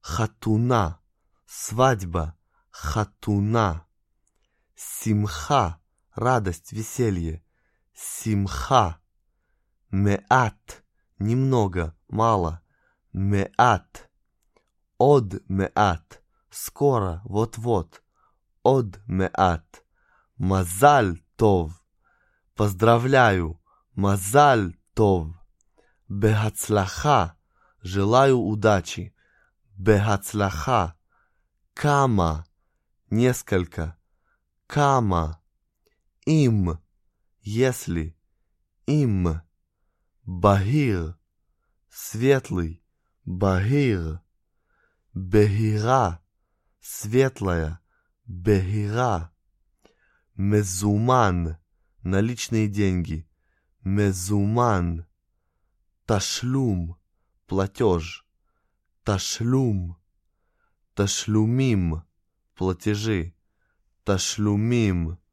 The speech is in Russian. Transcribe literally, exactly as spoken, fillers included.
хатуна, свадьба, хатуна. Симха, радость, веселье, симха. Меат, немного, мало, меат. Од меат, скоро, вот-вот, од меат. Мазаль тов, поздравляю, мазаль тов. Бехацлаха, желаю удачи, бехацлаха. Кама, несколько, кама. Им, если, им. Бахир, светлый, бахир. Бехира, светлая, бехира. Мезуман, наличные деньги, мезуман. Ташлум, платеж, ташлум. Ташлумим, платежи, ташлумим.